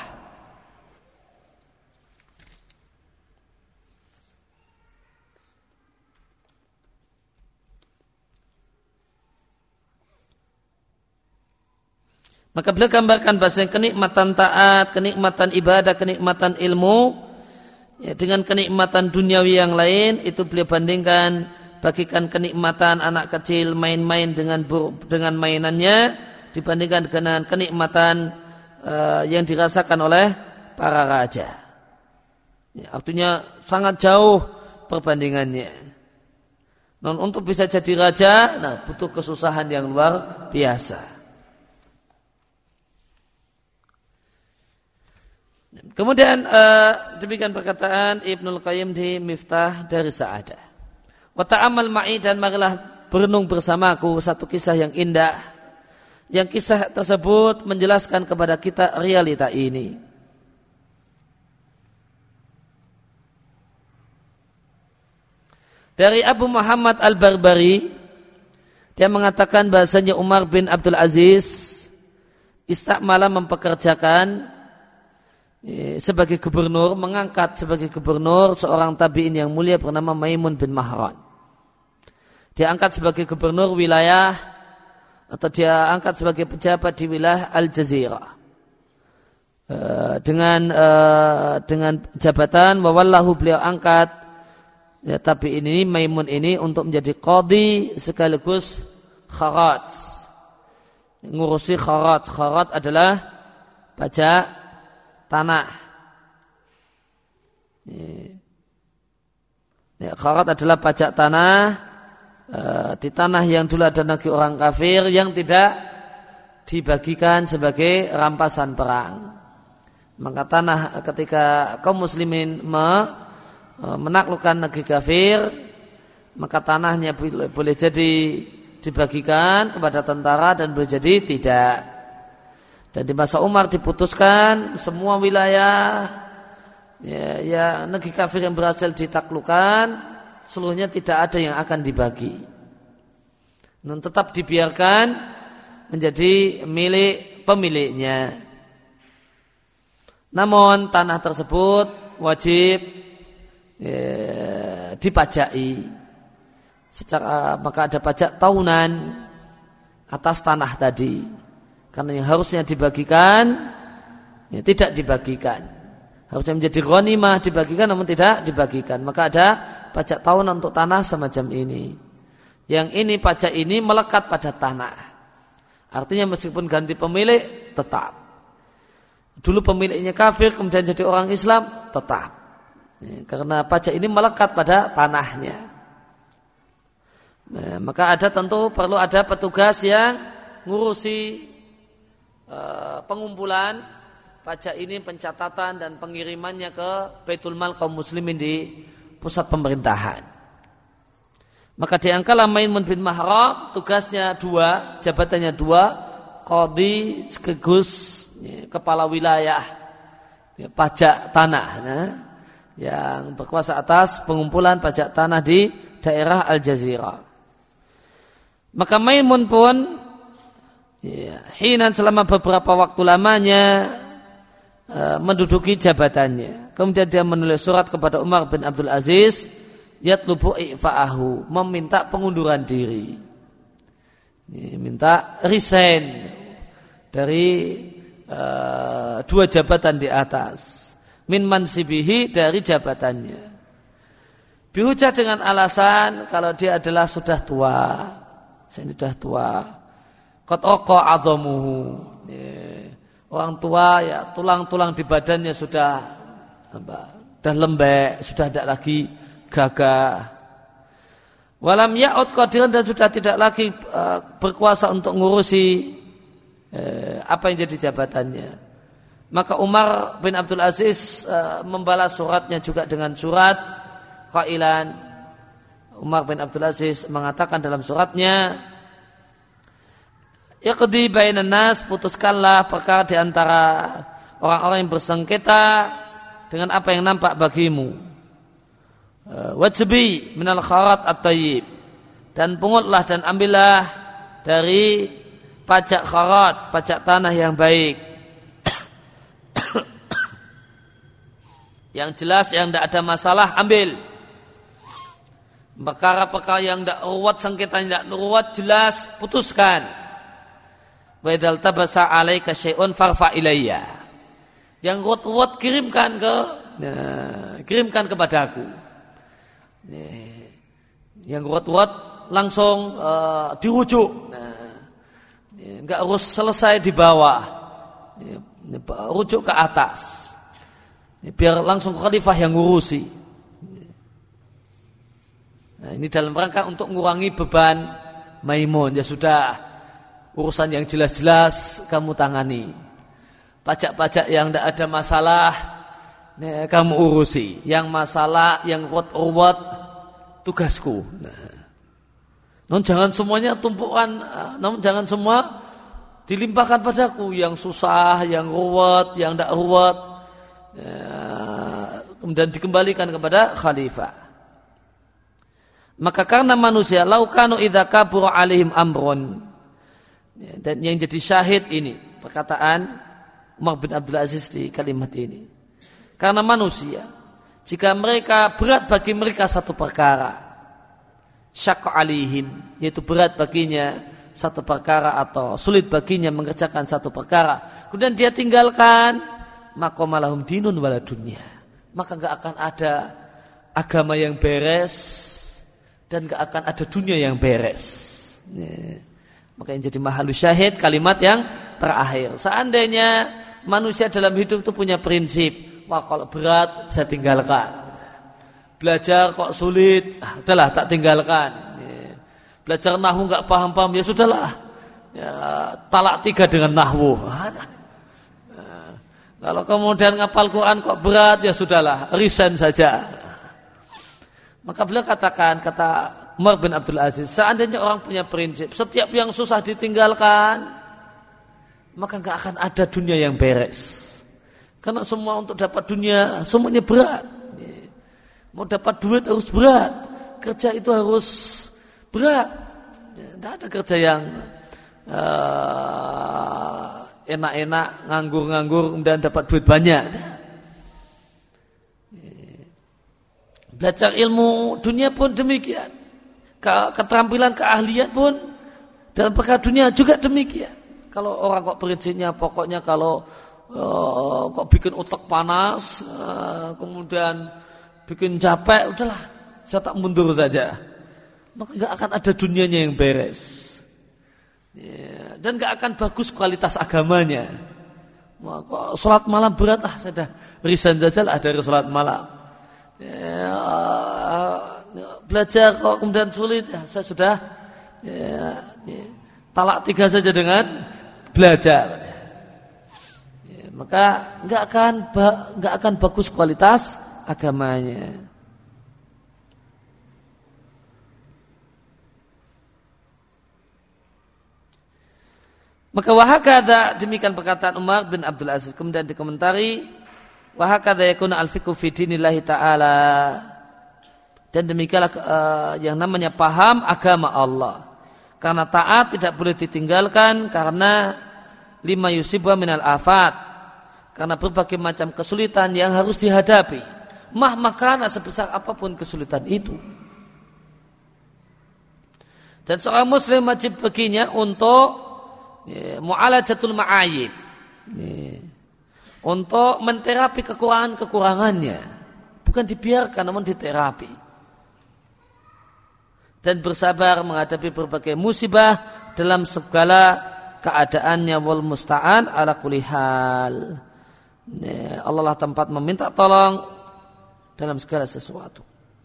Maka beliau gambarkan bahasa kenikmatan taat, kenikmatan ibadah, kenikmatan ilmu, ya, dengan kenikmatan duniawi yang lain itu beliau bandingkan, bagikan kenikmatan anak kecil main-main dengan mainannya dibandingkan dengan kenikmatan yang dirasakan oleh para raja. Ya, artinya sangat jauh perbandingannya. Non untuk bisa jadi raja, butuh kesusahan yang luar biasa. Kemudian demikian perkataan Ibnul Qayyim di Miftah dari Sa'adah. Wa ta'ammal ma'i, dan marilah berenung bersamaku satu kisah yang indah. Yang kisah tersebut menjelaskan kepada kita realita ini. Dari Abu Muhammad Al-Barbari, dia mengatakan bahasanya Umar bin Abdul Aziz istakmala mempekerjakan sebagai gubernur, mengangkat sebagai gubernur seorang tabi'in yang mulia bernama Maimun bin Mahran. Dia angkat sebagai gubernur wilayah, atau dia angkat sebagai pejabat di wilayah Al-Jazirah. Dengan jabatan wawallahu, beliau angkat ya, tabi'in ini, Maimun ini, untuk menjadi qadhi sekaligus kharat. Ngurusi kharat. Kharat adalah pajak tanah. Ya, kharat adalah pajak tanah di tanah yang dulu ada negeri orang kafir yang tidak dibagikan sebagai rampasan perang. Maka tanah ketika kaum muslimin menaklukkan negeri kafir, maka tanahnya boleh jadi dibagikan kepada tentara dan boleh jadi tidak. Dan di masa Umar diputuskan semua wilayah ya negeri kafir yang berhasil ditaklukkan seluruhnya tidak ada yang akan dibagi. Dan tetap dibiarkan menjadi milik pemiliknya. Namun tanah tersebut wajib dipajai. Maka ada pajak tahunan atas tanah tadi. Karena yang harusnya dibagikan tidak dibagikan. Harusnya menjadi ghanimah dibagikan namun tidak dibagikan. Maka ada pajak tahunan untuk tanah semacam ini. Yang ini pajak ini melekat pada tanah. Artinya meskipun ganti pemilik tetap. Dulu pemiliknya kafir kemudian jadi orang Islam tetap. Karena pajak ini melekat pada tanahnya. Maka tentu perlu ada petugas yang ngurusi pengumpulan pajak ini, pencatatan dan pengirimannya ke Baitul Mal kaum muslimin di pusat pemerintahan. Maka diangkatlah Maimun bin Mahran, tugasnya dua, jabatannya dua, qadhi sekaligus kepala wilayah pajak tanah yang berkuasa atas pengumpulan pajak tanah di daerah Al-Jazirah. Maka Maimun pun hinan selama beberapa waktu lamanya menduduki jabatannya. Kemudian dia menulis surat kepada Umar bin Abdul Aziz, yatlubu i'fa'ahu, meminta pengunduran diri, minta resign dari dua jabatan di atas, min mansibihi, dari jabatannya, bihujah dengan alasan kalau dia adalah sudah tua. Saya sudah tua. Qad aqa adhamuhu. Orang tua ya tulang-tulang di badannya sudah sudah lembek, sudah tidak lagi gagah. Walam ya'ud qadiran, dan sudah tidak lagi berkuasa untuk ngurusi apa yang jadi jabatannya. Maka Umar bin Abdul Aziz membalas suratnya juga dengan surat qailan. Umar bin Abdul Aziz mengatakan dalam suratnya, iqdi bainan nas, putuskanlah perkara di antara orang-orang yang bersengketa dengan apa yang nampak bagimu. Wajbi minal kharat at-tayyib, dan pungutlah dan ambillah dari pajak kharat, pajak tanah yang baik. Yang jelas, yang tidak ada masalah, ambil. Perkara-perkara yang tidak ruwet, sengketa yang tidak ruwet, jelas, putuskan. Wa idzal tabasa 'alaika syai'un farfa ilayya. Yang ruwet-ruwet kirimkan kepadaku. Yang ruwet-ruwet langsung dirujuk. Enggak harus selesai di bawah, rujuk ke atas, biar langsung khalifah yang ngurusi. Nah, ini dalam rangka untuk mengurangi beban Maimun. Ya sudah, urusan yang jelas-jelas kamu tangani, pajak-pajak yang tidak ada masalah kamu urusi, yang masalah, yang ruwet tugasku. Namun jangan semuanya tumpukan, namun jangan semua dilimpahkan padaku, yang susah, yang ruwet, yang tidak ruwet, kemudian dikembalikan kepada khalifah. Maka karena manusia, laukanu idza kabura alaihim amrun, dan yang jadi syahid ini perkataan Umar bin Abdul Aziz di kalimat ini. Karena manusia, jika mereka berat bagi mereka satu perkara, syaqqa alaihim, yaitu berat baginya satu perkara atau sulit baginya mengerjakan satu perkara, kemudian dia tinggalkan, maqamalahum dinun wala dunya, maka enggak akan ada agama yang beres dan enggak akan ada dunia yang beres. Maka yang jadi mahalus syahid kalimat yang terakhir. Seandainya manusia dalam hidup itu punya prinsip, wah kalau berat saya tinggalkan, belajar kok sulit, udahlah tak tinggalkan. Belajar nahwu enggak paham-paham, ya sudahlah, ya, talak 3 dengan nahwu. Kalau kemudian ngapal Quran kok berat, ya sudahlah, resign saja. Maka beliau katakan, kata Umar bin Abdul Aziz, seandainya orang punya prinsip, setiap yang susah ditinggalkan, maka enggak akan ada dunia yang beres. Karena semua untuk dapat dunia semuanya berat. Mau dapat duit harus berat, kerja itu harus berat. Tidak ada kerja yang enak-enak, nganggur-nganggur kemudian dapat duit banyak. Belajar ilmu dunia pun demikian, keterampilan, keahlian pun dalam perkara dunia juga demikian. Kalau orang kok prinsipnya pokoknya kalau kok bikin otak panas, kemudian bikin capek, udahlah saya tak mundur saja, maka nggak akan ada dunianya yang beres, dan nggak akan bagus kualitas agamanya. Kok sholat malam berat, saya dah resign saja lah dari sholat malam. Belajar kok kemudian sulit, saya sudah talak 3 saja dengan belajar. Maka nggak akan bagus kualitas agamanya. Maka wahakadha, demikian perkataan Umar bin Abdul Aziz. Kemudian dikomentari, wahakadha yakuna al-fiqhu fi dinillahi ta'ala, dan demikianlah yang namanya paham agama Allah. Karena taat tidak boleh ditinggalkan karena lima yusibwa minal afat, karena berbagai macam kesulitan yang harus dihadapi. Mahmakana, sebesar apapun kesulitan itu. Dan seorang muslim wajib baginya untuk mu'alajatul ma'ayib, untuk menterapi kekurangan-kekurangannya, bukan dibiarkan namun diterapi, dan bersabar menghadapi berbagai musibah dalam segala keadaannya. Wal musta'an ala kulli hal. Allah lah tempat meminta tolong dalam segala sesuatu.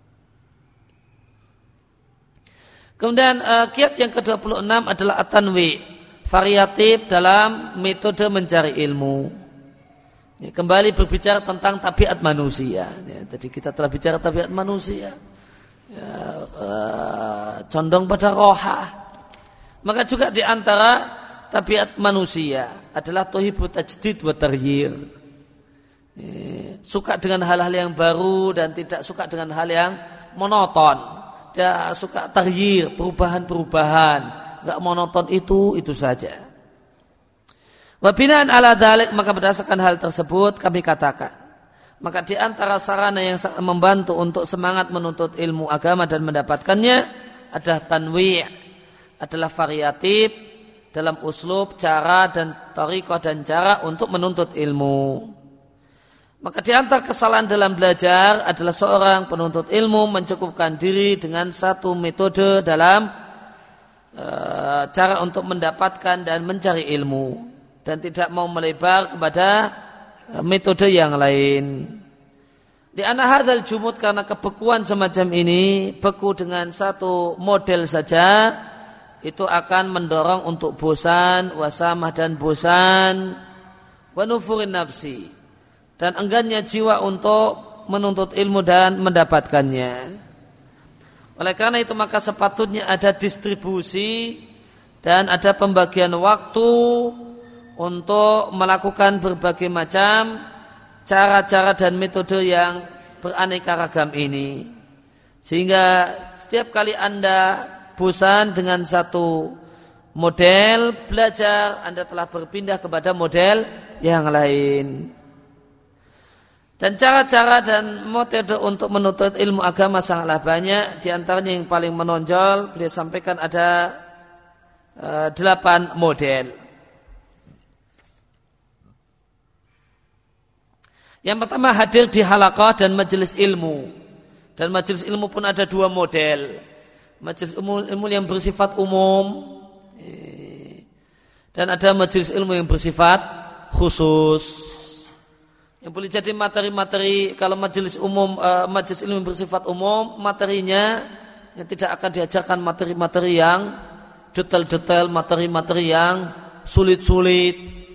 Kemudian kiat yang ke-26 adalah at-tanwi, variatif dalam metode mencari ilmu. Ya, kembali berbicara tentang tabiat manusia. Ya, tadi kita telah bicara tabiat manusia. Ya, condong pada roha. Maka juga di antara tabiat manusia adalah tuhibbu tajdid wa taghyir. Suka dengan hal-hal yang baru dan tidak suka dengan hal yang monoton. Dia suka taghyir, perubahan-perubahan, enggak monoton itu saja. Wa binaan ala dzalik, maka berdasarkan hal tersebut kami katakan, maka di antara sarana yang membantu untuk semangat menuntut ilmu agama dan mendapatkannya adalah tanwi', adalah variatif dalam uslub, cara dan thariqah dan cara untuk menuntut ilmu. Maka di antara kesalahan dalam belajar adalah seorang penuntut ilmu mencukupkan diri dengan satu metode dalam cara untuk mendapatkan dan mencari ilmu dan tidak mau melebar kepada metode yang lain. Di anna hadzal jumud, karena kebekuan semacam ini, beku dengan satu model saja, itu akan mendorong untuk bosan, wasamah dan bosan, wa nufurin nafsi, dan enggannya jiwa untuk menuntut ilmu dan mendapatkannya. Oleh karena itu maka sepatutnya ada distribusi dan ada pembagian waktu untuk melakukan berbagai macam cara-cara dan metode yang beraneka ragam ini. Sehingga setiap kali Anda bosan dengan satu model belajar, Anda telah berpindah kepada model yang lain. Dan cara-cara dan metode untuk menuntut ilmu agama sangatlah banyak. Di antaranya yang paling menonjol, beliau sampaikan ada 8 model. Yang pertama, hadir di halaqah dan majelis ilmu. Dan majelis ilmu pun ada 2 model. Majelis ilmu yang bersifat umum, dan ada majelis ilmu yang bersifat khusus. Yang boleh jadi materi-materi, kalau majelis ilmu yang bersifat umum, materinya yang tidak akan diajarkan materi-materi yang detail-detail, materi-materi yang sulit-sulit,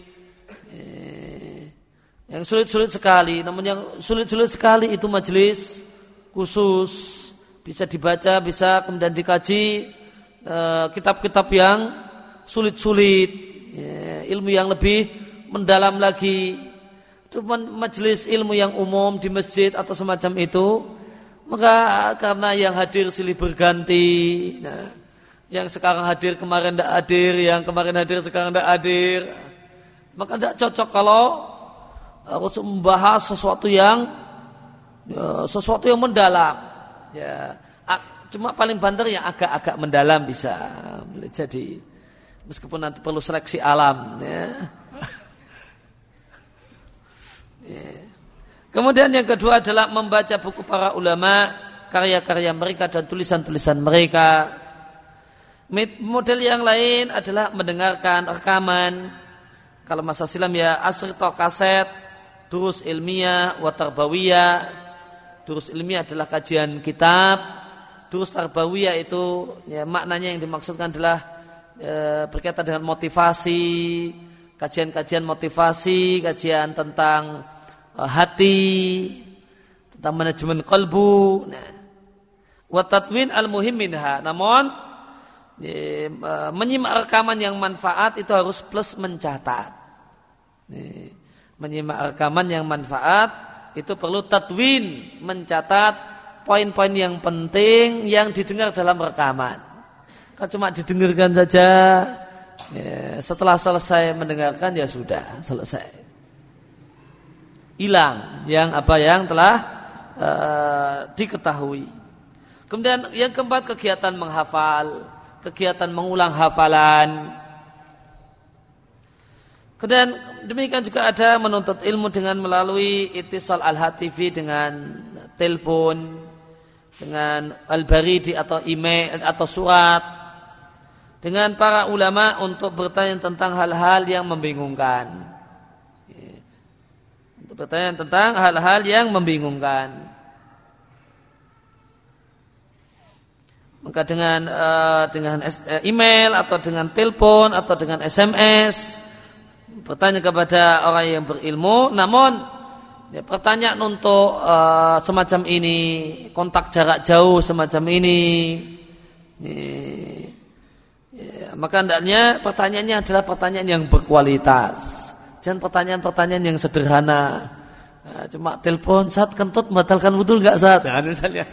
yang sulit-sulit sekali. Namun yang sulit-sulit sekali itu majelis khusus, bisa dibaca, bisa kemudian dikaji kitab-kitab yang sulit-sulit, ilmu yang lebih mendalam lagi. Cuma majelis ilmu yang umum di masjid atau semacam itu, maka karena yang hadir silih berganti, yang sekarang hadir kemarin tidak hadir, yang kemarin hadir sekarang tidak hadir, maka tidak cocok kalau harus membahas sesuatu yang mendalam. Ya, cuma paling banter yang agak-agak mendalam bisa boleh jadi, meskipun nanti perlu seleksi alam. Ya. Kemudian yang kedua adalah membaca buku para ulama, karya-karya mereka dan tulisan-tulisan mereka. Model yang lain adalah mendengarkan rekaman. Kalau masa silam ya asrito kaset, durus ilmiah, wa tarbawiyah. Durus ilmiah adalah kajian kitab. Durus tarbawiyah itu ya, maknanya yang dimaksudkan adalah berkaitan dengan motivasi, kajian-kajian motivasi, kajian tentang hati, tentang manajemen qalbu. Wa tatwin al-muhim minha. Namun menyimak rekaman yang manfaat itu harus plus mencatat. Menyimak rekaman yang manfaat itu perlu tatwin, mencatat poin-poin yang penting yang didengar dalam rekaman. Kalau cuma didengarkan saja, setelah selesai mendengarkan ya sudah selesai. Hilang yang telah diketahui. Kemudian yang keempat, kegiatan menghafal, kegiatan mengulang hafalan. Kemudian demikian juga ada menuntut ilmu dengan melalui ittisal al-hatifi, dengan telepon, dengan al-baridi atau email atau surat, dengan para ulama untuk bertanya tentang hal-hal yang membingungkan. Bertanya tentang hal-hal yang membingungkan. Maka dengan email atau dengan telepon atau dengan SMS bertanya kepada orang yang berilmu. Namun pertanyaan untuk semacam ini, kontak jarak jauh semacam ini, maka hendaknya pertanyaannya adalah pertanyaan yang berkualitas. Jangan pertanyaan-pertanyaan yang sederhana. Cuma telepon, saat kentut membatalkan wudu enggak saat? Nah, misalnya.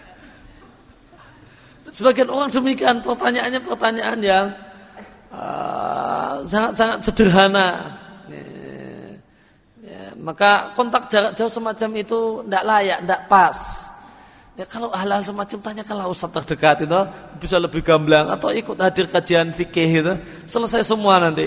Sebagian orang demikian, pertanyaannya pertanyaan yang sangat-sangat sederhana. Maka kontak jarak jauh semacam itu tidak layak, tidak pas. Ya, kalau hal-hal semacam tanyakanlah ustaz terdekat itu bisa lebih gamblang, atau ikut hadir kajian fikih itu, selesai semua nanti.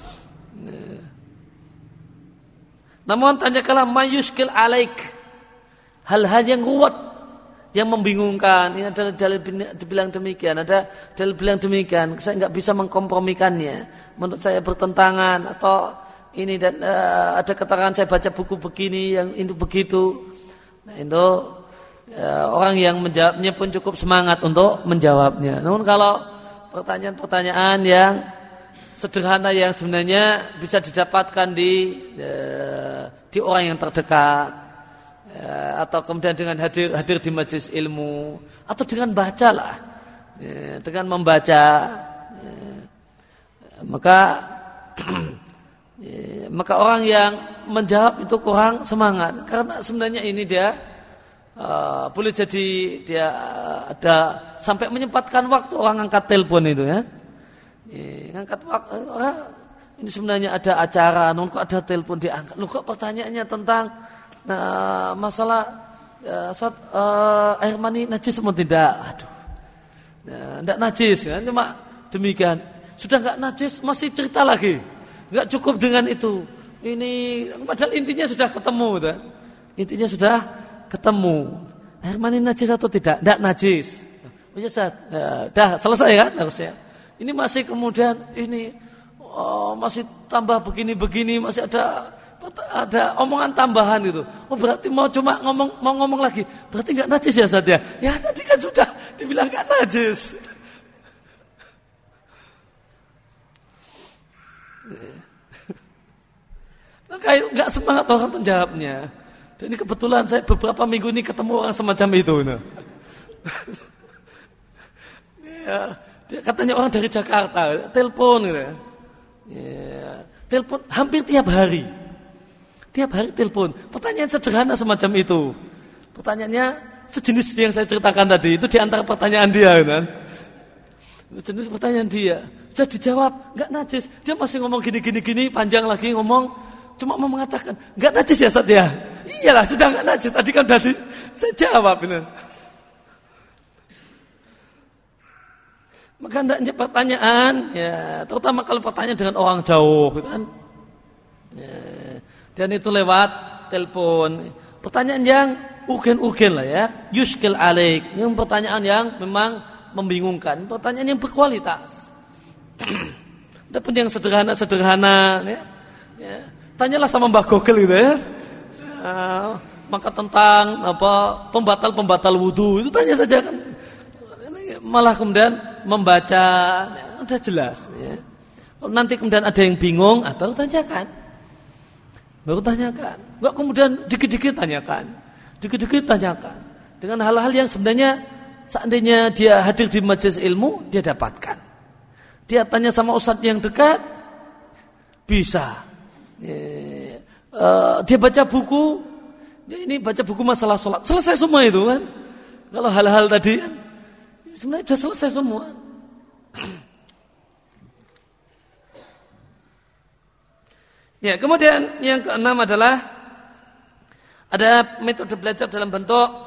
Namun tanyakanlah mayuskil alaik, hal-hal yang ruwet, yang membingungkan. Ini ada dalil dibilang demikian, ada dalil bilang demikian, saya nggak bisa mengkompromikannya, menurut saya bertentangan, atau ini dan ada keterangan saya baca buku begini yang itu begitu. Nah itu orang yang menjawabnya pun cukup semangat untuk menjawabnya. Namun kalau pertanyaan-pertanyaan yang sederhana yang sebenarnya bisa didapatkan di orang yang terdekat, atau kemudian dengan hadir di majelis ilmu, atau dengan bacalah, dengan membaca, maka orang yang menjawab itu kurang semangat, karena sebenarnya ini dia boleh jadi dia ada sampai menyempatkan waktu orang angkat telepon itu ya. Ngangkat waktu orang ini sebenarnya ada acara, namun kok ada telepon diangkat. Lu kok pertanyaannya tentang masalah saat air mani najis atau tidak? Aduh, tidak najis kan? Cuma demikian. Sudah nggak najis masih cerita lagi. Nggak cukup dengan itu. Ini padahal intinya sudah ketemu, kan? Intinya sudah ketemu. Air mani najis atau tidak? Tidak najis. Dah selesai kan harusnya. Ini masih kemudian ini masih tambah begini-begini, masih ada omongan tambahan gitu. Oh berarti mau ngomong lagi. Berarti nggak najis ya Ustaz ya? Ya tadi kan sudah dibilang nggak najis. Kayak nggak semangat orang tuh jawabnya. Dan ini kebetulan saya beberapa minggu ini ketemu orang semacam itu. Dia katanya orang dari Jakarta, telepon gitu. Ya, telepon hampir tiap hari. Tiap hari telepon. Pertanyaan sederhana semacam itu. Pertanyaannya sejenis yang saya ceritakan tadi, itu di antara pertanyaan dia kan. Sejenis pertanyaan dia. Sudah dijawab, enggak najis. Dia masih ngomong gini, panjang lagi ngomong, cuma mau mengatakan, enggak najis ya Ustaz ya? Iyalah, sudah enggak najis. Tadi kan saya jawab ini. Maka hendaknya pertanyaan, ya, terutama kalau pertanyaan dengan orang jauh, gitu kan, ya, dan itu lewat telepon. Pertanyaan yang urgen lah ya, yuskil alaik, yang pertanyaan yang memang membingungkan, pertanyaan yang berkualitas. Adapun yang sederhana, ya, tanyalah sama Mbah Google gitu ya. Maka tentang pembatal wudu itu tanya saja kan. Malah kemudian membaca, ya, udah jelas. Ya. Kalau nanti kemudian ada yang bingung, baru tanyakan. Enggak kemudian dikit-dikit tanyakan. Dengan hal-hal yang sebenarnya seandainya dia hadir di majelis ilmu, dia dapatkan. Dia tanya sama ustadz yang dekat, bisa. Ya. Dia baca buku, ini baca buku masalah sholat, selesai semua itu kan. Kalau hal-hal tadi sebenarnya sudah selesai semua. Ya, kemudian yang keenam adalah ada metode belajar dalam bentuk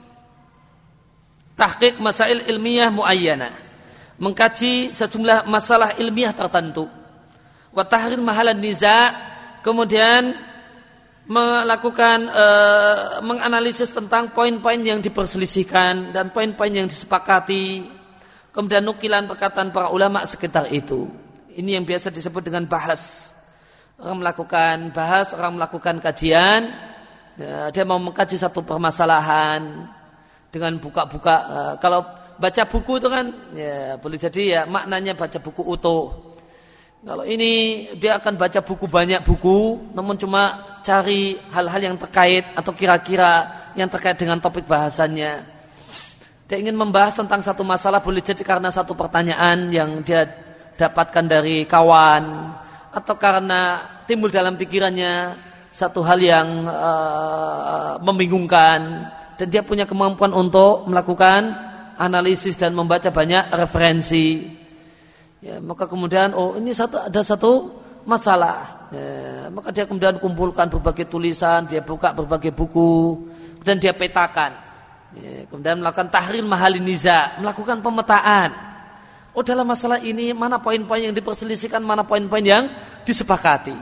tahqiq masail ilmiah muayyana, mengkaji sejumlah masalah ilmiah tertentu. Wa tahrir mahalan niza', kemudian melakukan menganalisis tentang poin-poin yang diperselisihkan dan poin-poin yang disepakati, kemudian nukilan perkataan para ulama sekitar itu. Ini yang biasa disebut dengan bahas. Orang melakukan kajian, dia mau mengkaji satu permasalahan dengan buka-buka. Kalau baca buku itu kan ya boleh jadi ya maknanya baca buku utuh. Kalau ini dia akan baca buku banyak buku, namun cuma cari hal-hal yang terkait atau kira-kira yang terkait dengan topik bahasannya. Dia ingin membahas tentang satu masalah, boleh jadi karena satu pertanyaan yang dia dapatkan dari kawan, atau karena timbul dalam pikirannya satu hal yang membingungkan, dan dia punya kemampuan untuk melakukan analisis dan membaca banyak referensi. Ya, maka kemudian ini ada satu masalah. Ya, maka dia kemudian kumpulkan berbagai tulisan, dia buka berbagai buku, dan dia petakan. Ya, kemudian melakukan tahrir mahalin niza, melakukan pemetaan. Dalam masalah ini mana poin-poin yang diperselisihkan, mana poin-poin yang disepakati.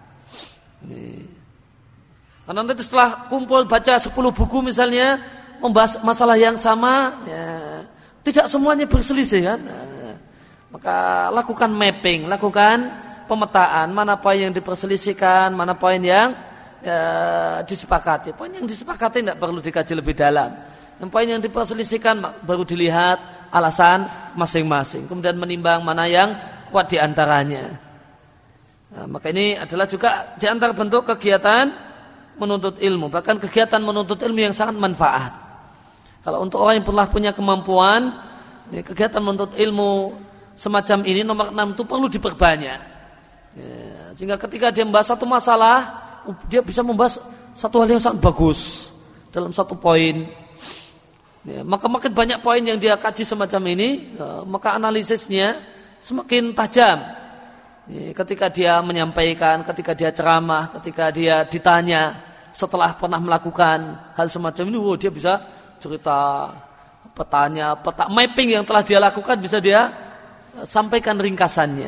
Ya. Karena nanti setelah kumpul baca 10 buku misalnya membahas masalah yang sama, ya, tidak semuanya berselisih kan. Maka lakukan mapping, lakukan pemetaan, mana poin yang diperselisihkan, mana poin yang disepakati. Poin yang disepakati tidak perlu dikaji lebih dalam. Yang poin yang diperselisihkan baru dilihat alasan masing-masing, kemudian menimbang mana yang kuat di antaranya. Nah, maka ini adalah juga di antara bentuk kegiatan menuntut ilmu, bahkan kegiatan menuntut ilmu yang sangat manfaat. Kalau untuk orang yang telah punya kemampuan, kegiatan menuntut ilmu semacam ini nomor 6 itu perlu diperbanyak. Ya, sehingga ketika dia membahas satu masalah, dia bisa membahas satu hal yang sangat bagus dalam satu poin. Ya, maka makin banyak poin yang dia kaji semacam ini, maka analisisnya semakin tajam. Ya, ketika dia menyampaikan, ketika dia ceramah, ketika dia ditanya setelah pernah melakukan hal semacam ini, dia bisa cerita peta mapping yang telah dia lakukan, bisa dia sampaikan ringkasannya.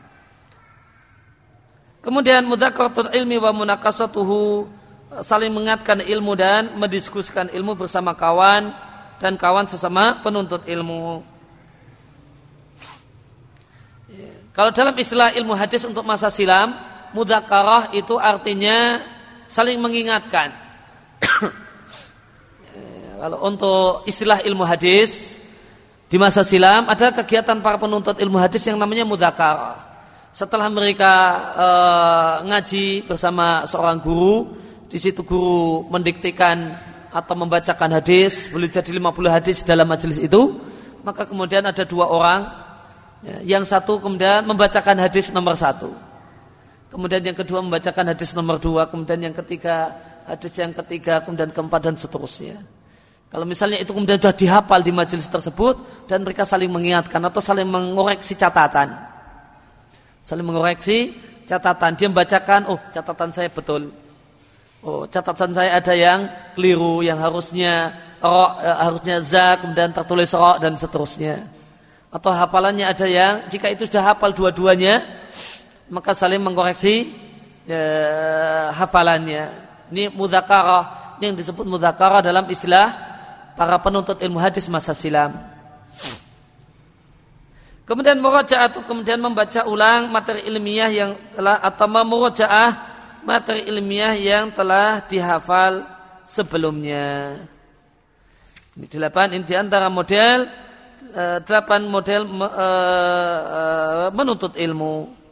Kemudian mudzakaratul ilmi wa munaqasatuhu, saling mengingatkan ilmu dan mendiskusikan ilmu bersama kawan dan kawan sesama penuntut ilmu. Kalau dalam istilah ilmu hadis untuk masa silam, mudzakarah itu artinya saling mengingatkan. Kalau untuk istilah ilmu hadis di masa silam, ada kegiatan para penuntut ilmu hadis yang namanya mudzakarah. Setelah mereka ngaji bersama seorang guru, di situ guru mendiktekan atau membacakan hadis, boleh jadi 50 hadis dalam majelis itu, maka kemudian ada 2 orang, yang satu kemudian membacakan hadis nomor 1, kemudian yang kedua membacakan hadis nomor 2, kemudian yang ketiga hadis yang ketiga, kemudian keempat dan seterusnya. Kalau misalnya itu kemudian sudah dihafal di majelis tersebut dan mereka saling mengingatkan atau saling mengoreksi catatan, dia membacakan, catatan saya betul. Catatan saya ada yang keliru, yang harusnya za, kemudian tertulis ro, dan seterusnya. Atau hafalannya ada yang, jika itu sudah hafal dua-duanya, maka saling mengkoreksi hafalannya. Ini mudzakarah, ini yang disebut mudzakarah dalam istilah para penuntut ilmu hadis masa silam. Kemudian murajaah, kemudian membaca ulang materi ilmiah yang telah, atau murajaah materi ilmiah yang telah dihafal sebelumnya. Ini 8, ini diantara model 8 model menuntut ilmu.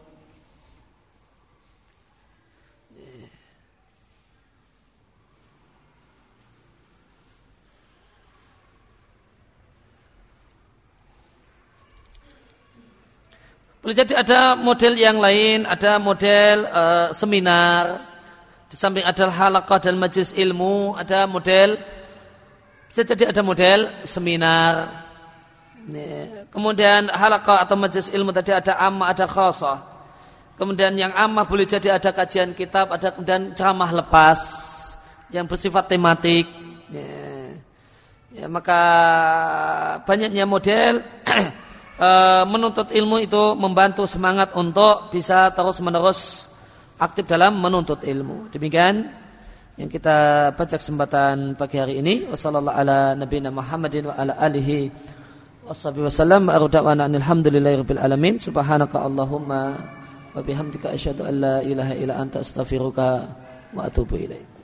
Boleh jadi ada model yang lain, ada model seminar, di samping ada halaqah dan majelis ilmu, ada model, bisa jadi ada model seminar. Kemudian halaqah atau majelis ilmu tadi ada ammah, ada khasah. Kemudian yang ammah boleh jadi ada kajian kitab, ada kemudian ceramah lepas yang bersifat tematik. Maka banyaknya model menuntut ilmu itu membantu semangat untuk bisa terus-menerus aktif dalam menuntut ilmu. Demikian yang kita baca kesempatan pagi hari ini. Wassallallahu ala nabiyina Muhammadin wa ala alihi wasallam. Alhamdulillahirabbil alamin. Subhanaka Allahumma wa bihamdika asyhadu an la ilaha illa anta astaghfiruka wa atubu ilaik.